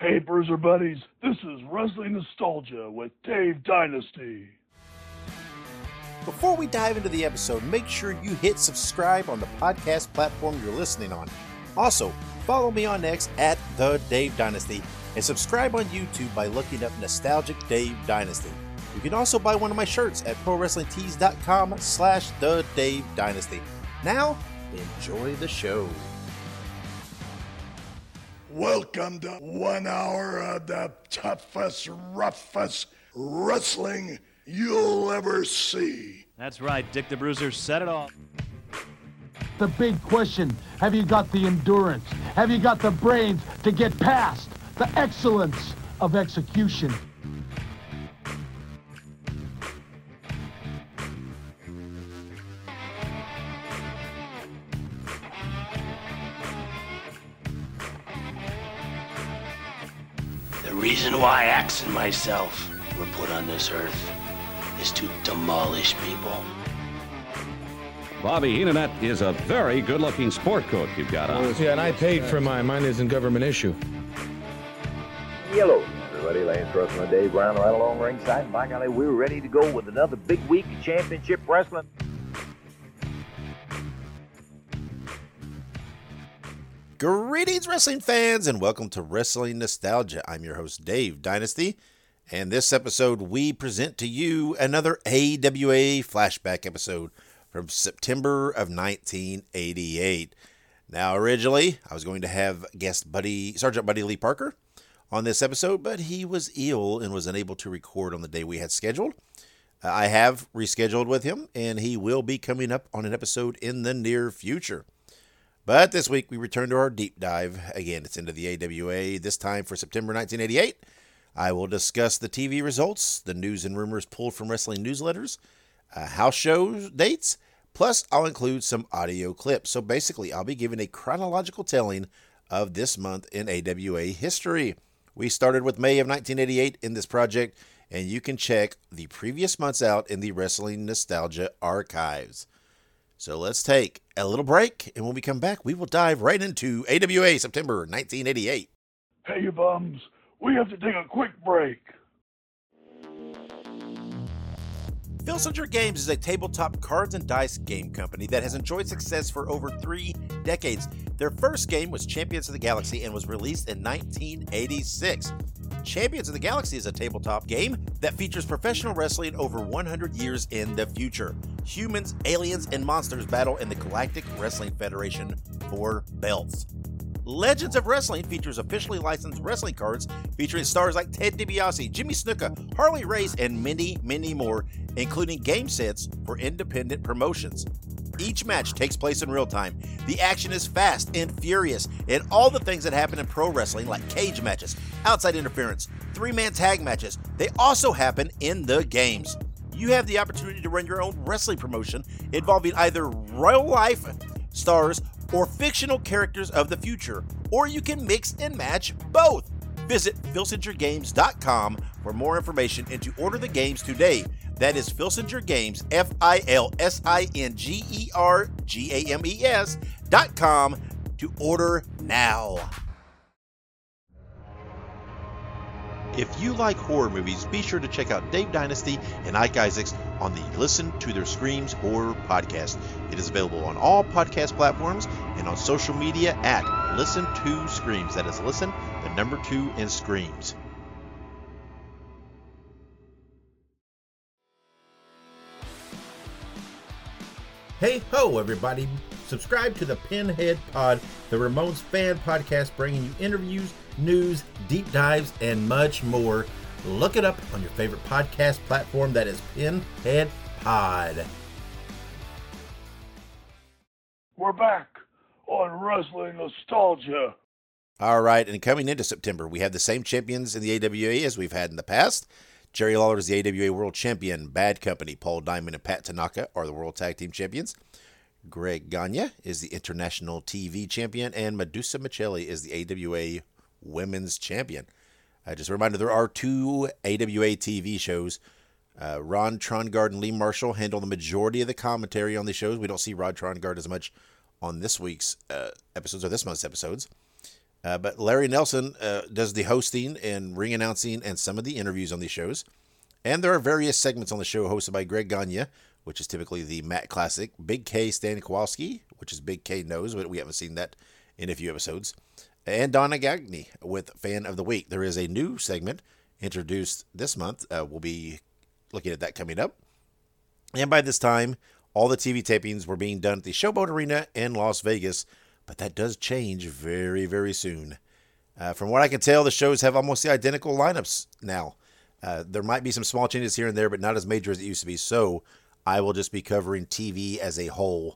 Hey, Bruiser Buddies, this is Wrestling Nostalgia with Dave Dynasty. Before we dive into the episode, make sure you hit subscribe on the podcast platform you're listening on. Also, follow me on X at The Dave Dynasty and subscribe on YouTube by looking up Nostalgic Dave Dynasty. You can also buy one of my shirts at ProWrestlingTees.com/The Dave Dynasty. Now, enjoy the show. Welcome to 1 hour of the toughest, roughest wrestling you'll ever see. That's right, Dick the Bruiser said it all. The big question, have you got the endurance? Have you got the brains to get past the excellence of execution? The reason why Axe and myself were put on this earth is to demolish people. Bobby Heenan, that is a very good-looking sport coat you've got on. Yeah, and I paid for mine. Mine isn't government issue. Hello, everybody. Lance Russell and Dave Brown right along ringside. And by golly, we're ready to go with another big week of championship wrestling. Greetings, wrestling fans, and welcome to Wrestling Nostalgia. I'm your host, Dave Dynasty, and this episode we present to you another AWA flashback episode from September of 1988. Now, originally, I was going to have guest Sergeant Buddy Lee Parker on this episode, but he was ill and was unable to record on the day we had scheduled. I have rescheduled with him, and he will be coming up on an episode in the near future. But this week, we return to our deep dive. Again, it's into the AWA, this time for September 1988. I will discuss the TV results, the news and rumors pulled from wrestling newsletters, house show dates, plus I'll include some audio clips. So basically, I'll be giving a chronological telling of this month in AWA history. We started with May of 1988 in this project, and you can check the previous months out in the Wrestling Nostalgia archives. So let's take a little break, and when we come back, we will dive right into AWA September 1988. Hey, you bums, we have to take a quick break. Filsinger Games is a tabletop cards and dice game company that has enjoyed success for over 3 decades. Their first game was Champions of the Galaxy and was released in 1986. Champions of the Galaxy is a tabletop game that features professional wrestling over 100 years in the future. Humans, aliens, and monsters battle in the Galactic Wrestling Federation for belts. Legends of Wrestling features officially licensed wrestling cards featuring stars like Ted DiBiase, Jimmy Snuka, Harley Race, and many, many more, including game sets for independent promotions. Each match takes place in real time. The action is fast and furious, and all the things that happen in pro wrestling, like cage matches, outside interference, 3-man tag matches, they also happen in the games. You have the opportunity to run your own wrestling promotion involving either real life stars or fictional characters of the future, or you can mix and match both. Visit filsingergames.com for more information and to order the games today. That is Filsinger Games, FILSINGERGAMES.com to order now. If you like horror movies, be sure to check out Dave Dynasty and Ike Isaacs on the Listen to Their Screams Horror Podcast. It is available on all podcast platforms and on social media at Listen to Screams. That is Listen, the number 2 in Screams. Hey ho, everybody. Subscribe to the Pinhead Pod, the Ramones fan podcast, bringing you interviews, news, deep dives, and much more. Look it up on your favorite podcast platform. That is Pinhead Pod. We're back on Wrestling Nostalgia. All right, and coming into September, we have the same champions in the AWA as we've had in the past. Jerry Lawler is the AWA World Champion. Bad Company, Paul Diamond and Pat Tanaka are the World Tag Team Champions. Greg Gagne is the International TV Champion, and Medusa Michelli is the AWA Women's Champion. Just a reminder, there are 2 AWA TV shows. Ron Trongard and Lee Marshall handle the majority of the commentary on the shows. We don't see Rod Trongard as much on this week's episodes or this month's episodes. But Larry Nelson does the hosting and ring announcing and some of the interviews on these shows. And there are various segments on the show hosted by Greg Gagne, which is typically the Matt Classic, Big K Stan Kowalski, which is Big K Knows, but we haven't seen that in a few episodes, and Donna Gagny with Fan of the Week. There is a new segment introduced this month. We'll be looking at that coming up. And by this time, all the TV tapings were being done at the Showboat Arena in Las Vegas, but that does change very, very soon. From what I can tell, the shows have almost the identical lineups now. There might be some small changes here and there, but not as major as it used to be. So I will just be covering TV as a whole,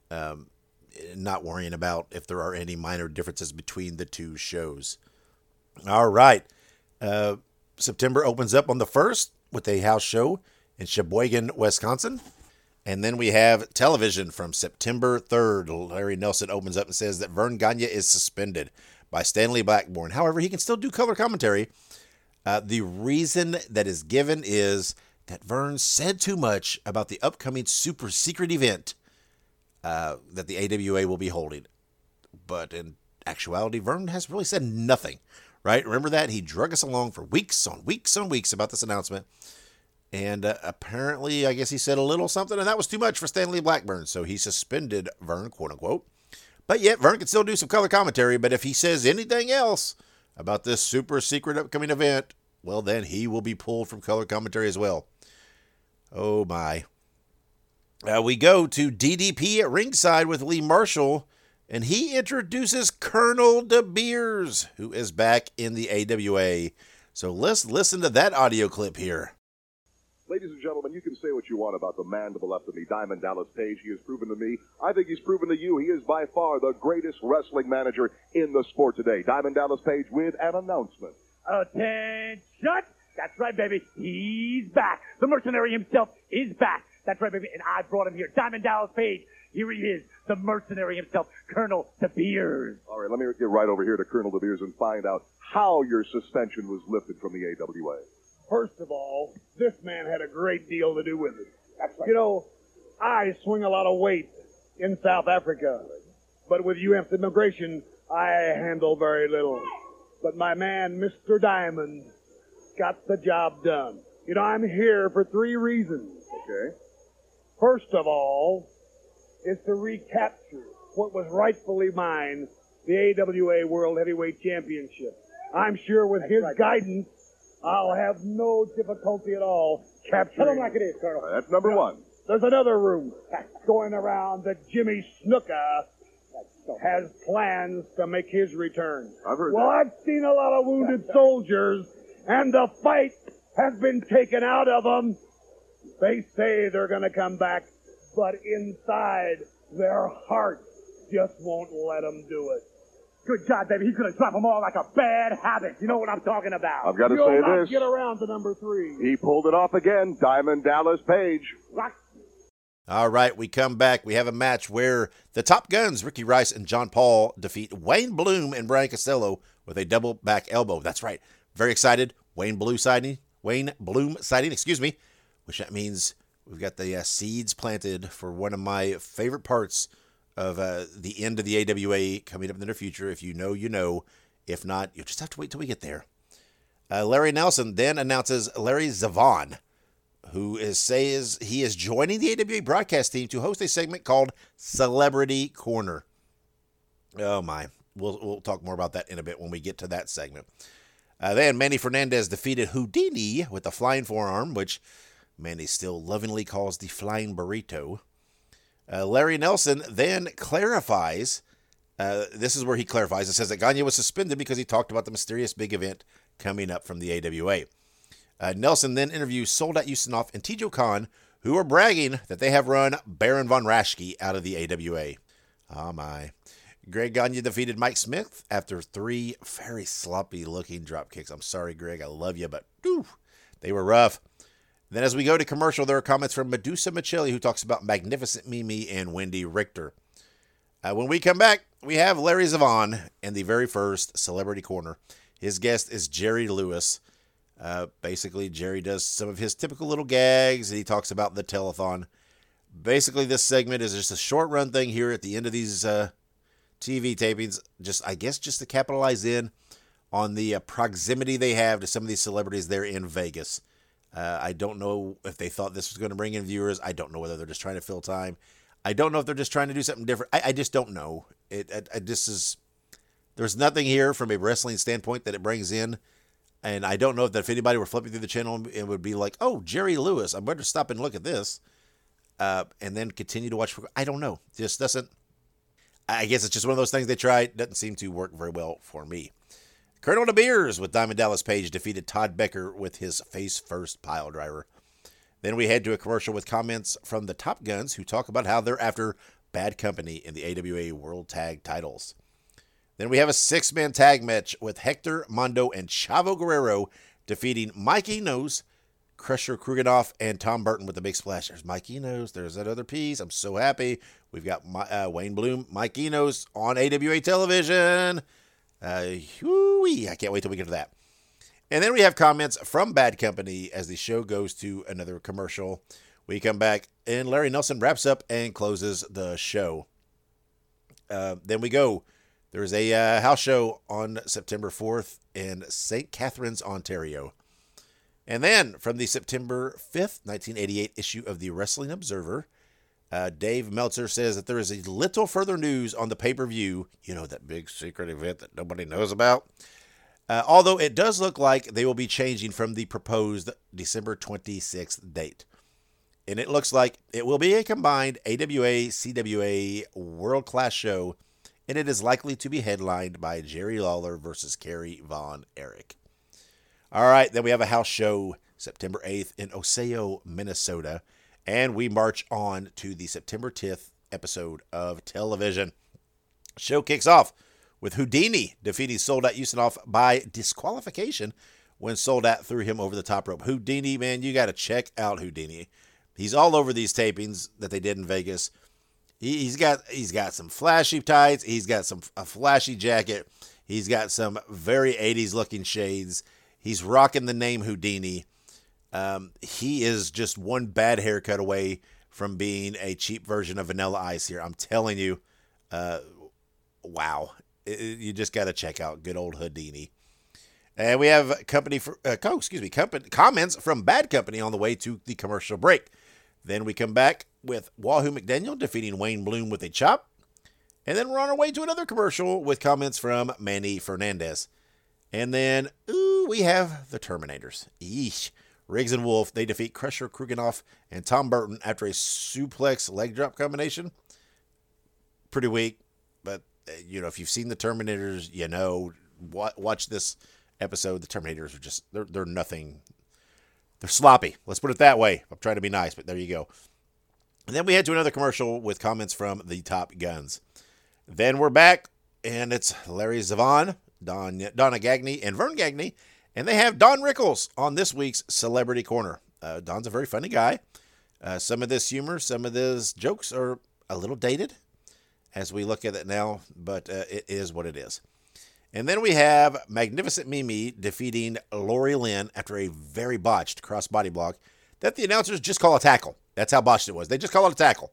not worrying about if there are any minor differences between the two shows. All right. September opens up on the 1st with a house show in Sheboygan, Wisconsin. And then we have television from September 3rd. Larry Nelson opens up and says that Verne Gagne is suspended by Stanley Blackburn. However, he can still do color commentary. The reason that is given is that Verne said too much about the upcoming super secret event that the AWA will be holding. But in actuality, Verne has really said nothing, right? Remember that? He drug us along for weeks on weeks on weeks about this announcement. And apparently, I guess he said a little something, and that was too much for Stanley Blackburn. So he suspended Verne, quote unquote. But yet, Verne can still do some color commentary. But if he says anything else about this super secret upcoming event, well, then he will be pulled from color commentary as well. Oh, my. We go to DDP at ringside with Lee Marshall, and he introduces Colonel De Beers, who is back in the AWA. So let's listen to that audio clip here. Ladies and gentlemen, you can say what you want about the man to the left of me, Diamond Dallas Page. He has proven to me, I think he's proven to you, he is by far the greatest wrestling manager in the sport today. Diamond Dallas Page with an announcement. Attention! That's right, baby. He's back. The mercenary himself is back. That's right, baby. And I brought him here. Diamond Dallas Page. Here he is, the mercenary himself, Colonel De Beers. All right, let me get right over here to Colonel De Beers and find out how your suspension was lifted from the AWA. First of all, this man had a great deal to do with it. That's right. You know, I swing a lot of weight in South Africa, but with U.S. immigration, I handle very little. But my man, Mr. Diamond, got the job done. You know, I'm here for 3 reasons. Okay. First of all, is to recapture what was rightfully mine, the AWA World Heavyweight Championship. I'm sure with his guidance, I'll have no difficulty at all capturing. Tell him like it is, Colonel. That's number 1. There's another rumor going around that Jimmy Snuka has plans to make his return. I've heard that. I've seen a lot of wounded soldiers, and the fight has been taken out of them. They say they're going to come back, but inside, their heart just won't let them do it. Good job, baby. He's going to drop them all like a bad habit. You know what I'm talking about. I've got to You'll say not this. Get around to number 3. He pulled it off again. Diamond Dallas Page. Rock. All right, we come back. We have a match where the Top Guns, Ricky Rice and John Paul, defeat Wayne Bloom and Brian Costello with a double back elbow. That's right. Very excited. Wayne Bloom sighting, which that means we've got the seeds planted for one of my favorite parts of the end of the AWA coming up in the near future. If you know, you know. If not, you'll just have to wait till we get there. Larry Nelson then announces Larry Zavon, who says he is joining the AWA broadcast team to host a segment called Celebrity Corner. Oh, my. We'll talk more about that in a bit when we get to that segment. Then Manny Fernandez defeated Houdini with the flying forearm, which Manny still lovingly calls the flying burrito. Larry Nelson then clarifies, this is where he clarifies, it says that Gagne was suspended because he talked about the mysterious big event coming up from the AWA. Nelson then interviews Soldat Ustinov and Tijo Khan, who are bragging that they have run Baron von Raschke out of the AWA. Oh my. Greg Gagne defeated Mike Smith after 3 very sloppy-looking drop kicks. I'm sorry, Greg. I love you, but they were rough. Then as we go to commercial, there are comments from Medusa Michelli, who talks about Magnificent Mimi and Wendy Richter. When we come back, we have Larry Zavon in the very first Celebrity Corner. His guest is Jerry Lewis. Basically, Jerry does some of his typical little gags, and he talks about the telethon. Basically, this segment is just a short-run thing here at the end of these TV tapings, I guess just to capitalize in on the proximity they have to some of these celebrities there in Vegas. I don't know if they thought this was going to bring in viewers. I don't know whether they're just trying to fill time. I don't know if they're just trying to do something different. I just don't know. There's nothing here from a wrestling standpoint that it brings in. And I don't know if anybody were flipping through the channel, it would be like, oh, Jerry Lewis, I'm going to stop and look at this. And then continue to watch. I don't know. Just doesn't. I guess it's just one of those things they tried. Doesn't seem to work very well for me. Colonel De Beers with Diamond Dallas Page defeated Todd Becker with his face-first pile driver. Then we head to a commercial with comments from the Top Guns, who talk about how they're after Bad Company in the AWA World Tag Titles. Then we have a 6-man tag match with Hector, Mondo, and Chavo Guerrero defeating Mike Enos, Crusher Kruganoff, and Tom Burton with the big splash. There's Mike Enos. There's that other piece. I'm so happy. We've got Wayne Bloom, Mike Enos on AWA television. I can't wait till we get to that. And then we have comments from Bad Company as the show goes to another commercial. We come back, and Larry Nelson wraps up and closes the show. Then we go. There's a house show on September 4th in St. Catharines, Ontario. And then from the September 5th, 1988 issue of the Wrestling Observer, Dave Meltzer says that there is a little further news on the pay-per-view, that big secret event that nobody knows about. Although it does look like they will be changing from the proposed December 26th date. And it looks like it will be a combined AWA-CWA world-class show, and it is likely to be headlined by Jerry Lawler versus Kerry Von Erich. All right, then we have a house show September 8th in Osseo, Minnesota, and we march on to the September 10th episode of television. Show kicks off with Houdini defeating Soldat Ustinov by disqualification when Soldat threw him over the top rope. Houdini, man, you got to check out Houdini. He's all over these tapings that they did in Vegas. He's got some flashy tights. He's got a flashy jacket. He's got some very 80s looking shades. He's rocking the name Houdini. He is just one bad haircut away from being a cheap version of Vanilla Ice here. I'm telling you, wow. You just got to check out good old Houdini. And we have comments from Bad Company on the way to the commercial break. Then we come back with Wahoo McDaniel defeating Wayne Bloom with a chop. And then we're on our way to another commercial with comments from Manny Fernandez. And then, we have the Terminators. Yeesh. Riggs and Wolf, they defeat Crusher Kruganoff and Tom Burton after a suplex leg drop combination. Pretty weak, but, if you've seen the Terminators, watch this episode. The Terminators are just, they're nothing. They're sloppy. Let's put it that way. I'm trying to be nice, but there you go. And then we head to another commercial with comments from the Top Guns. Then we're back, and it's Larry Zevon, Donna Gagne, and Vern Gagne, and they have Don Rickles on this week's Celebrity Corner. Don's a very funny guy. Some of this humor, some of these jokes are a little dated as we look at it now, but it is what it is. And then we have Magnificent Mimi defeating Lori Lynn after a very botched crossbody block that the announcers just call a tackle. That's how botched it was. They just call it a tackle.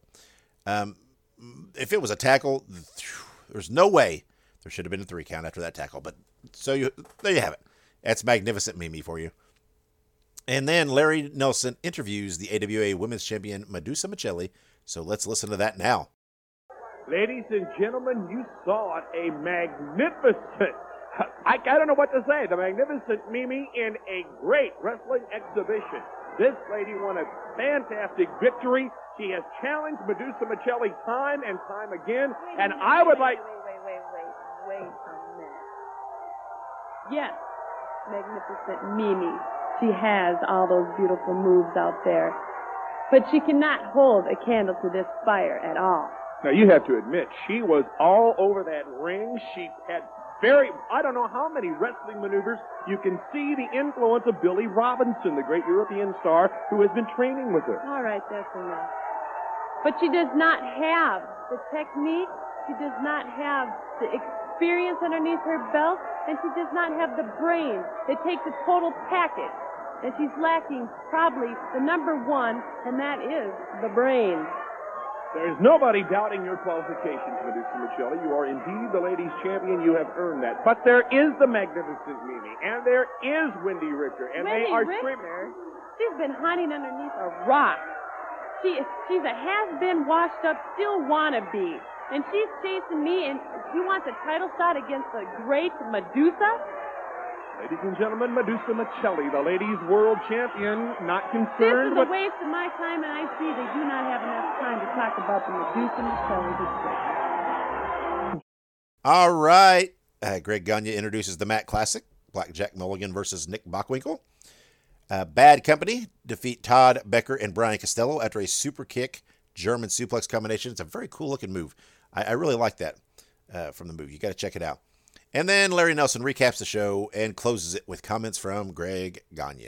If it was a tackle, there's no way there should have been a 3 count after that tackle. But there you have it. That's Magnificent Mimi for you. And then Larry Nelson interviews the AWA Women's Champion Medusa Michelli. So let's listen to that now. Ladies and gentlemen, you saw a magnificent, I don't know what to say, the Magnificent Mimi in a great wrestling exhibition. This lady won a fantastic victory. She has challenged Medusa Michelli time and time again, and I would like... Wait a minute. Yes, Magnificent Mimi. She has all those beautiful moves out there, but she cannot hold a candle to this fire at all. Now, you have to admit, she was all over that ring. She had I don't know how many wrestling maneuvers. You can see the influence of Billy Robinson, the great European star who has been training with her. All right, that's enough. But she does not have the technique. She does not have the experience underneath her belt, and she does not have the brain. It takes a total package, and she's lacking probably the number one, and that is the brain. There's nobody doubting your qualifications, Medusa Michelli. You are indeed the ladies' champion. You have earned that. But there is the magnificent Mimi, and there is Wendy Richter, and they are screaming. She's been hiding underneath a rock. She's a has-been, washed-up, still wannabe. And she's chasing me, and she wants a title shot against the great Medusa? Ladies and gentlemen, Medusa Michelli, the ladies' world champion, not concerned. This is a waste of my time, and I see they do not have enough time to talk about the Medusa Michelli. All right. Greg Gagne introduces the Matt Classic. Blackjack Mulligan versus Nick Bockwinkel. Bad Company defeat Todd Becker and Brian Costello after a super kick German suplex combination. It's a very cool looking move. I really like that from the move. You got to check it out. And then Larry Nelson recaps the show and closes it with comments from Greg Gagne.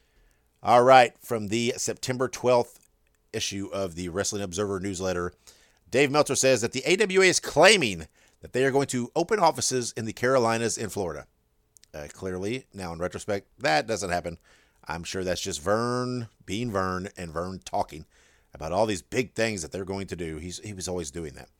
All right, from the September 12th issue of the Wrestling Observer newsletter, Dave Meltzer says that the AWA is claiming that they are going to open offices in the Carolinas and Florida. Clearly, now in retrospect, that doesn't happen. I'm sure that's just Vern being Vern and Vern talking about all these big things that they're going to do. He was always doing that.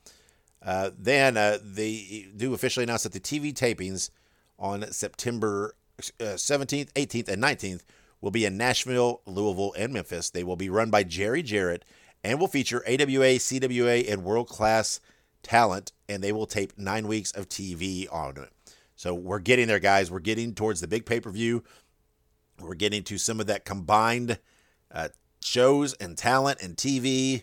Then they do officially announce that the TV tapings on September 17th, 18th, and 19th will be in Nashville, Louisville, and Memphis. They will be run by Jerry Jarrett and will feature AWA, CWA, and world-class talent, and they will tape 9 weeks of TV on it. So we're getting there, guys. We're getting towards the big pay-per-view. We're getting to some of that combined shows and talent and TV.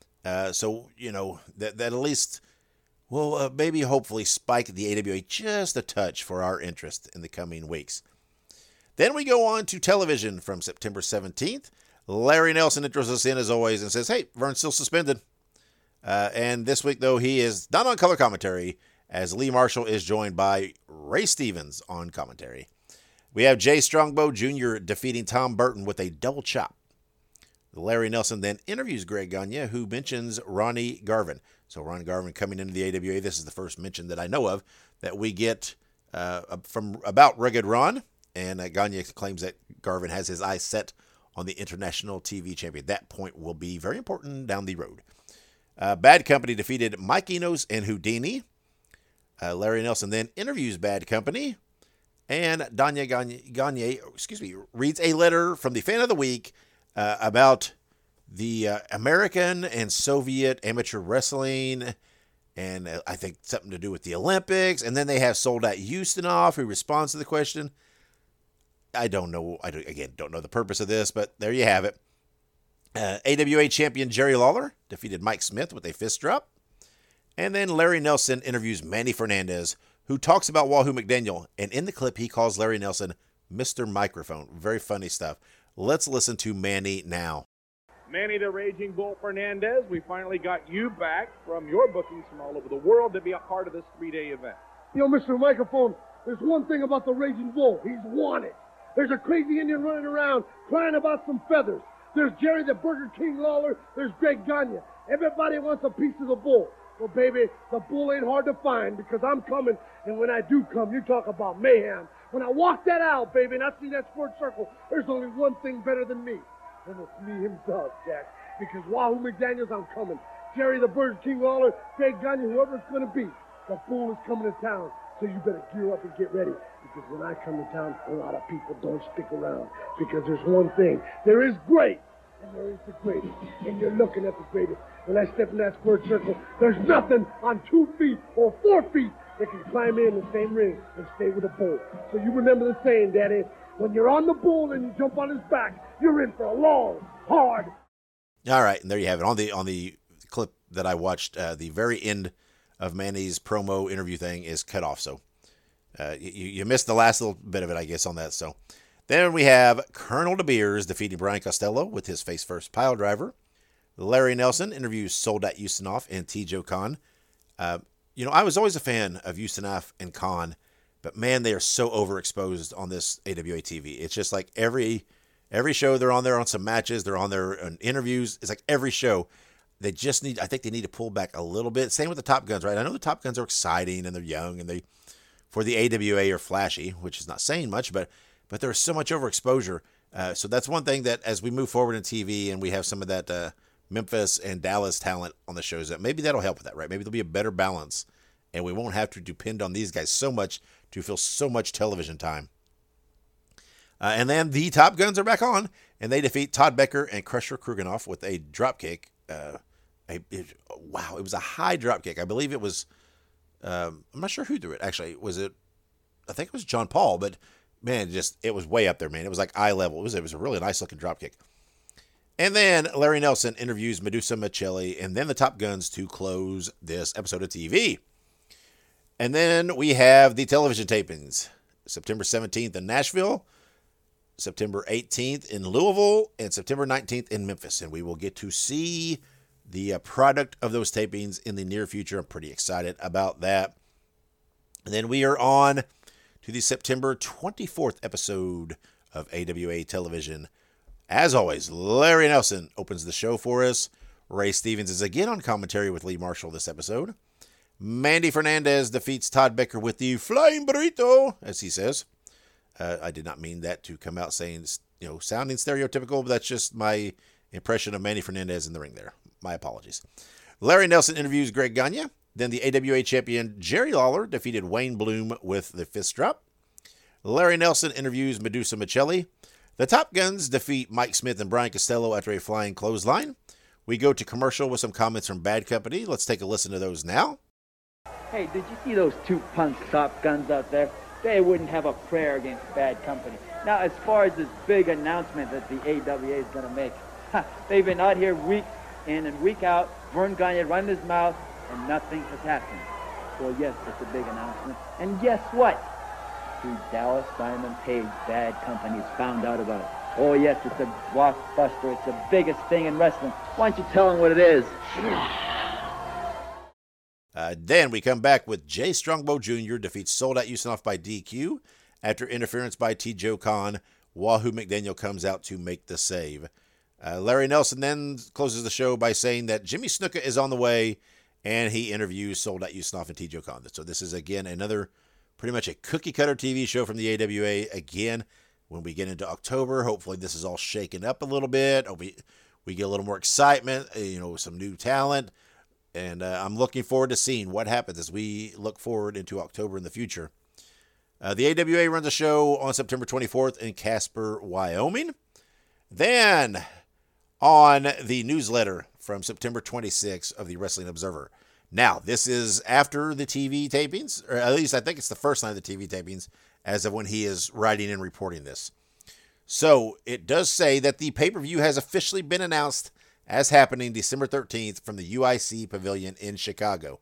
So, you know, that at least will maybe hopefully spike the AWA just a touch for our interest in the coming weeks. Then we go on to television from September 17th. Larry Nelson intros us in as always and says, hey, Vern's still suspended. And this week, though, he is not on color commentary, as Lee Marshall is joined by Ray Stevens on commentary. We have Jay Strongbow Jr. defeating Tom Burton with a double chop. Larry Nelson then interviews Greg Gagne, who mentions Ronnie Garvin. So Ronnie Garvin coming into the AWA. This is the first mention that I know of that we get from about Rugged Ron. And Gagne claims that Garvin has his eyes set on the international TV champion. That point will be very important down the road. Bad Company defeated Mike Enos and Houdini. Larry Nelson then interviews Bad Company. And Danya Gagne, reads a letter from the Fan of the Week about the American and Soviet amateur wrestling, and I think something to do with the Olympics. And then they have Soldat Ustinov, who responds to the question. I don't know. Don't know the purpose of this, but there you have it. AWA champion Jerry Lawler defeated Mike Smith with a fist drop. And then Larry Nelson interviews Manny Fernandez, who talks about Wahoo McDaniel. And in the clip, he calls Larry Nelson Mr. Microphone. Very funny stuff. Let's listen to Manny now. Manny the Raging Bull Fernandez, we finally got you back from your bookings from all over the world to be a part of this 3-day event. You know, Mr. Microphone, there's one thing about the Raging Bull. He's wanted. There's a crazy Indian running around crying about some feathers. There's Jerry the Burger King Lawler. There's Greg Gagne. Everybody wants a piece of the bull. Well, baby, the bull ain't hard to find because I'm coming, and when I do come, you talk about mayhem. When I walk that aisle, baby, and I see that sports circle, there's only one thing better than me, and it's me himself, Jack. Because Wahoo McDaniels, I'm coming. Jerry the Burger King Lawler, Greg Gagne, whoever it's going to be, the bull is coming to town. So you better gear up and get ready. Because when I come to town, a lot of people don't stick around. Because there's one thing. There is great, and there is the greatest. And you're looking at the greatest. When I step in that square circle, there's nothing on 2 feet or 4 feet that can climb in the same ring and stay with a bull. So you remember the saying, Daddy, when you're on the bull and you jump on his back, you're in for a long, hard. All right, and there you have it. On the clip that I watched, the very end of Manny's promo interview thing is cut off. So you missed the last little bit of it, I guess, on that. So then we have Colonel De Beers defeating Brian Costello with his face-first pile driver. Larry Nelson interviews Soldat Ustinov and T.J. Khan. I was always a fan of Ustinov and Khan, but man, they are so overexposed on this AWA TV. It's just like every show they're on there on some matches, they're on there on interviews. It's like every show. I think they need to pull back a little bit. Same with the Top Guns, right? I know the Top Guns are exciting and they're young and for the AWA are flashy, which is not saying much, but there's so much overexposure. So that's one thing that as we move forward in TV and we have some of that Memphis and Dallas talent on the shows. That maybe that'll help with that, right? Maybe there'll be a better balance, and we won't have to depend on these guys so much to fill so much television time. And then the Top Guns are back on, and they defeat Todd Becker and Crusher Kruganoff with a dropkick. Wow, it was a high dropkick. I believe it was, I'm not sure who threw it, actually. I think it was John Paul, but man, it was way up there, man. It was like eye level. It was a really nice looking dropkick. And then Larry Nelson interviews Medusa Michelli, and then the Top Guns to close this episode of TV. And then we have the television tapings. September 17th in Nashville, September 18th in Louisville, and September 19th in Memphis. And we will get to see the product of those tapings in the near future. I'm pretty excited about that. And then we are on to the September 24th episode of AWA Television. As always, Larry Nelson opens the show for us. Ray Stevens is again on commentary with Lee Marshall this episode. Mandy Fernandez defeats Todd Becker with the flying burrito, as he says. I did not mean that to come out saying, sounding stereotypical, but that's just my impression of Mandy Fernandez in the ring there. My apologies. Larry Nelson interviews Greg Gagne. Then the AWA champion Jerry Lawler defeated Wayne Bloom with the fist drop. Larry Nelson interviews Medusa Michelli. The Top Guns defeat Mike Smith and Brian Costello after a flying clothesline. We go to commercial with some comments from Bad Company. Let's take a listen to those now. Hey, did you see those two punks Top Guns out there? They wouldn't have a prayer against Bad Company. Now, as far as this big announcement that the AWA is going to make, they've been out here week in and week out, Vern Gagne running his mouth, and nothing has happened. Well, yes, it's a big announcement. And guess what? The Dallas Diamond Page Bad Company has found out about it. Oh, yes, it's a blockbuster. It's the biggest thing in wrestling. Why don't you tell them what it is? Then we come back with Jay Strongbow Jr. defeats Soldat Yusunov by DQ. After interference by T. Khan, Wahoo McDaniel comes out to make the save. Larry Nelson then closes the show by saying that Jimmy Snuka is on the way, and he interviews Soldat Yusunov and T. Khan. So this is, again, another pretty much a cookie-cutter TV show from the AWA. Again, when we get into October, hopefully this is all shaken up a little bit. We get a little more excitement, some new talent. And I'm looking forward to seeing what happens as we look forward into October in the future. The AWA runs a show on September 24th in Casper, Wyoming. Then, on the newsletter from September 26th of the Wrestling Observer. Now, this is after the TV tapings, or at least I think it's the first night of the TV tapings, as of when he is writing and reporting this. So, it does say that the pay-per-view has officially been announced as happening December 13th from the UIC Pavilion in Chicago.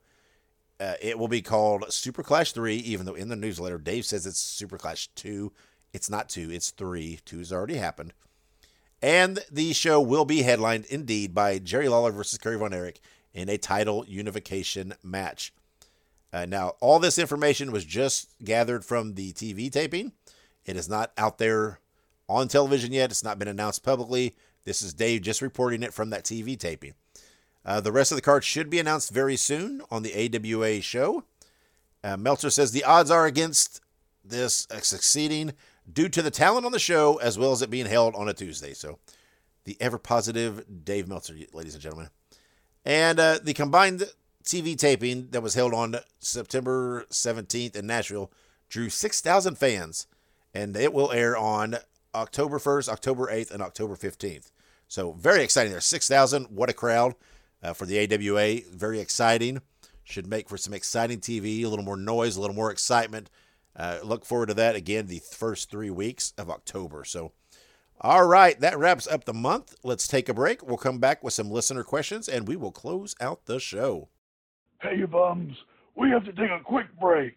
It will be called Super Clash 3, even though in the newsletter, Dave says it's Super Clash 2. It's not 2, it's 3. 2's already happened. And the show will be headlined, indeed, by Jerry Lawler versus Kerry Von Erich in a title unification match. Now, all this information was just gathered from the TV taping. It is not out there on television yet. It's not been announced publicly. This is Dave just reporting it from that TV taping. The rest of the card should be announced very soon on the AWA show. Meltzer says the odds are against this succeeding due to the talent on the show as well as it being held on a Tuesday. So the ever-positive Dave Meltzer, ladies and gentlemen. And the combined TV taping that was held on September 17th in Nashville drew 6,000 fans, and it will air on October 1st, October 8th, and October 15th. So very exciting there. 6,000, what a crowd for the AWA. Very exciting. Should make for some exciting TV, a little more noise, a little more excitement. Look forward to that again the first 3 weeks of October. So, all right, that wraps up the month. Let's take a break. We'll come back with some listener questions, and we will close out the show. Hey, you bums, we have to take a quick break.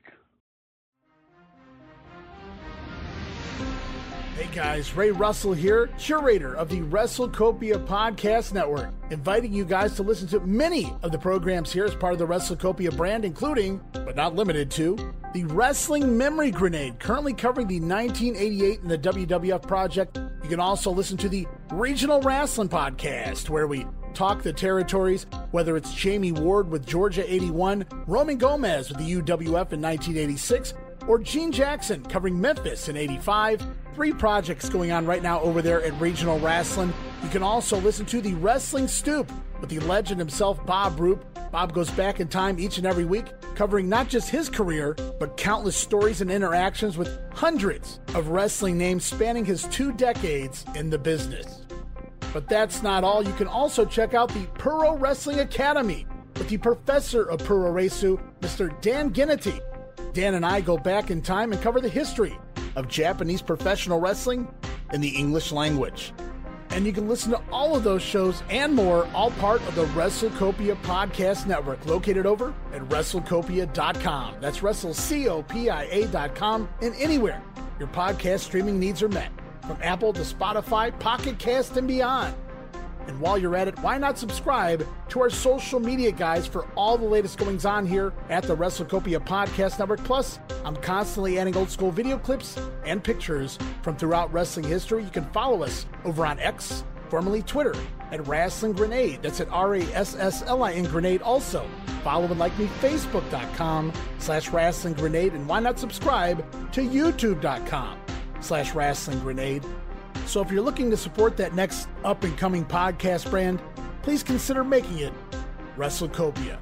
Hey guys, Ray Russell here, curator of the WrestleCopia Podcast Network, inviting you guys to listen to many of the programs here as part of the WrestleCopia brand, including, but not limited to, the Wrestling Memory Grenade, currently covering the 1988 and the WWF project. You can also listen to the Regional Wrestling Podcast, where we talk the territories, whether it's Jamie Ward with Georgia 81, Roman Gomez with the UWF in 1986, or Gene Jackson covering Memphis in 85, 3 projects going on right now over there at Regional Wrestling. You can also listen to the Wrestling Stoop with the legend himself, Bob Roop. Bob goes back in time each and every week, covering not just his career, but countless stories and interactions with hundreds of wrestling names spanning his 2 decades in the business. But that's not all. You can also check out the Puro Wrestling Academy with the professor of Puro Resu, Mr. Dan Ginnity. Dan and I go back in time and cover the history of Japanese professional wrestling in the English language. And you can listen to all of those shows and more, all part of the WrestleCopia Podcast Network, located over at WrestleCopia.com. That's WrestleCopia.com, and anywhere your podcast streaming needs are met, from Apple to Spotify, Pocket Cast, and beyond. And while you're at it, why not subscribe to our social media guys for all the latest goings on here at the WrestleCopia Podcast Network. Plus, I'm constantly adding old school video clips and pictures from throughout wrestling history. You can follow us over on X, formerly Twitter, at Wrestling Grenade. That's at RASSLIN Grenade. Also, follow and like me, Facebook.com/Wrestling Grenade. And why not subscribe to YouTube.com/Wrestling Grenade. So if you're looking to support that next up-and-coming podcast brand, please consider making it WrestleCopia.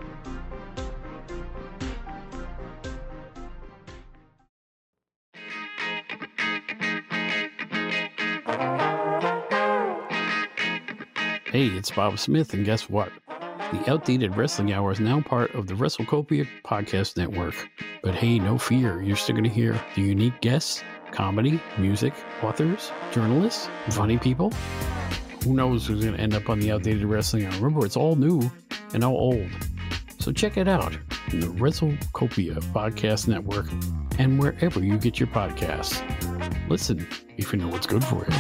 Hey, it's Bob Smith, and guess what? The Outdated Wrestling Hour is now part of the WrestleCopia Podcast Network. But hey, no fear, you're still going to hear the unique guests, comedy, music, authors, journalists, funny people. Who knows who's going to end up on the Outdated Wrestling Hour? Remember, it's all new and all old. So check it out in the WrestleCopia Podcast Network and wherever you get your podcasts. Listen if you know what's good for you.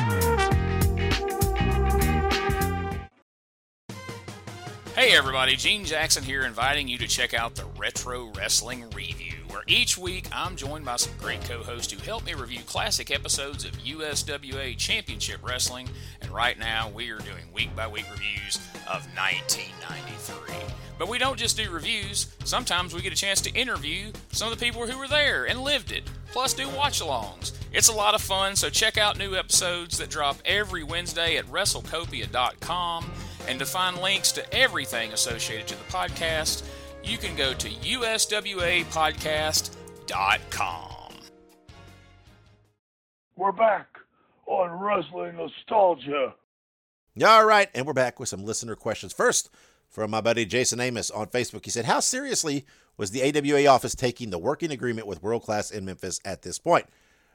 Hey everybody, Gene Jackson here, inviting you to check out the Retro Wrestling Review, where each week I'm joined by some great co-hosts who help me review classic episodes of USWA Championship Wrestling, and right now we are doing week-by-week reviews of 1993. But we don't just do reviews, sometimes we get a chance to interview some of the people who were there and lived it, plus do watch-alongs. It's a lot of fun, so check out new episodes that drop every Wednesday at WrestleCopia.com. And to find links to everything associated to the podcast, you can go to USWApodcast.com. We're back on Wrestling Nostalgia. All right, and we're back with some listener questions. First, from my buddy Jason Amos on Facebook. He said, how seriously was the AWA office taking the working agreement with World Class in Memphis at this point?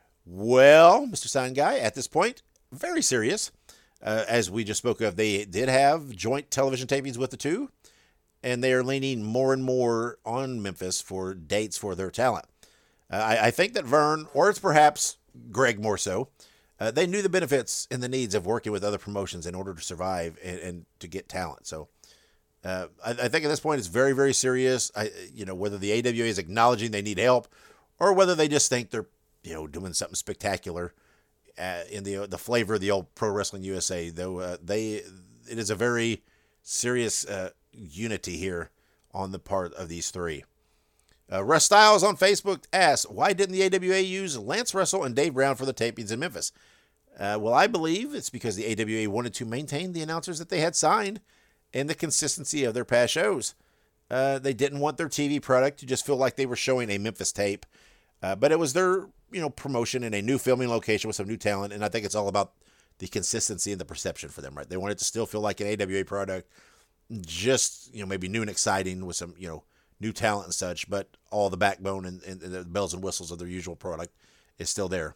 Well, Mr. Sign Guy, at this point, very serious. As we just spoke of, they did have joint television tapings with the two, and they are leaning more and more on Memphis for dates for their talent. I think that Vern, or it's perhaps Greg more so, they knew the benefits and the needs of working with other promotions in order to survive and to get talent. So I think at this point it's very, very serious. Whether the AWA is acknowledging they need help or whether they just think they're doing something spectacular. In the flavor of the old Pro Wrestling USA, though, it is a very serious unity here on the part of these three. Russ Styles on Facebook asks, why didn't the AWA use Lance Russell and Dave Brown for the tapings in Memphis? Well, I believe it's because the AWA wanted to maintain the announcers that they had signed and the consistency of their past shows. They didn't want their TV product to just feel like they were showing a Memphis tape, but it was their promotion in a new filming location with some new talent, and I think it's all about the consistency and the perception for them, right? They want it to still feel like an AWA product, just, maybe new and exciting with some, new talent and such, but all the backbone and the bells and whistles of their usual product is still there.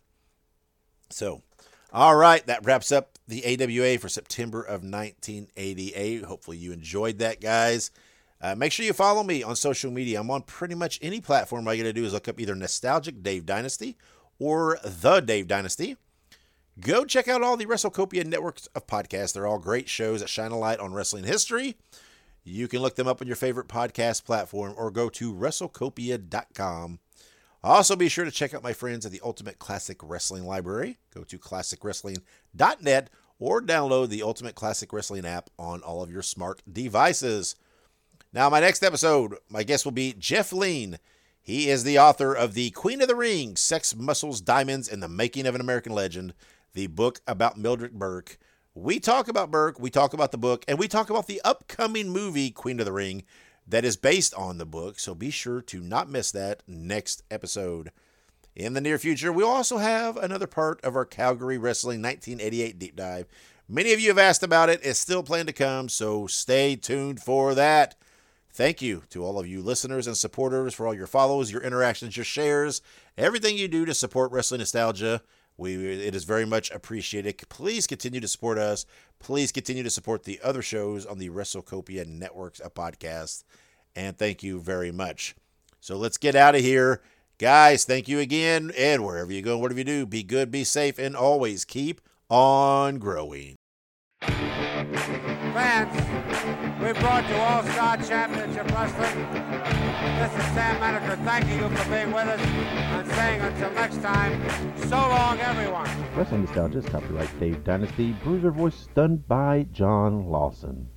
So, all right, that wraps up the AWA for September of 1988. Hopefully you enjoyed that, guys. Make sure you follow me on social media. I'm on pretty much any platform. All you got to do is look up either Nostalgic Dave Dynasty or The Dave Dynasty. Go check out all the WrestleCopia networks of podcasts. They're all great shows that shine a light on wrestling history. You can look them up on your favorite podcast platform or go to WrestleCopia.com. Also, be sure to check out my friends at the Ultimate Classic Wrestling Library. Go to ClassicWrestling.net or download the Ultimate Classic Wrestling app on all of your smart devices. Now, my next episode, my guest will be Jeff Lean. He is the author of The Queen of the Ring, Sex, Muscles, Diamonds, and the Making of an American Legend, the book about Mildred Burke. We talk about Burke, we talk about the book, and we talk about the upcoming movie, Queen of the Ring, that is based on the book, so be sure to not miss that next episode. In the near future, we'll also have another part of our Calgary Wrestling 1988 deep dive. Many of you have asked about it. It's still planned to come, so stay tuned for that. Thank you to all of you listeners and supporters for all your follows, your interactions, your shares, everything you do to support Wrestling Nostalgia. It is very much appreciated. Please continue to support us. Please continue to support the other shows on the WrestleCopia Network's podcast. And thank you very much. So let's get out of here. Guys, thank you again. And wherever you go, whatever you do, be good, be safe, and always keep on growing. Fans, we brought you All-Star Championship Wrestling. This is Sam Manager thanking you for being with us and saying until next time, so long everyone. Wrestling Nostalgia is copyright Dave Dynasty. Bruiser voice done by John Lawson.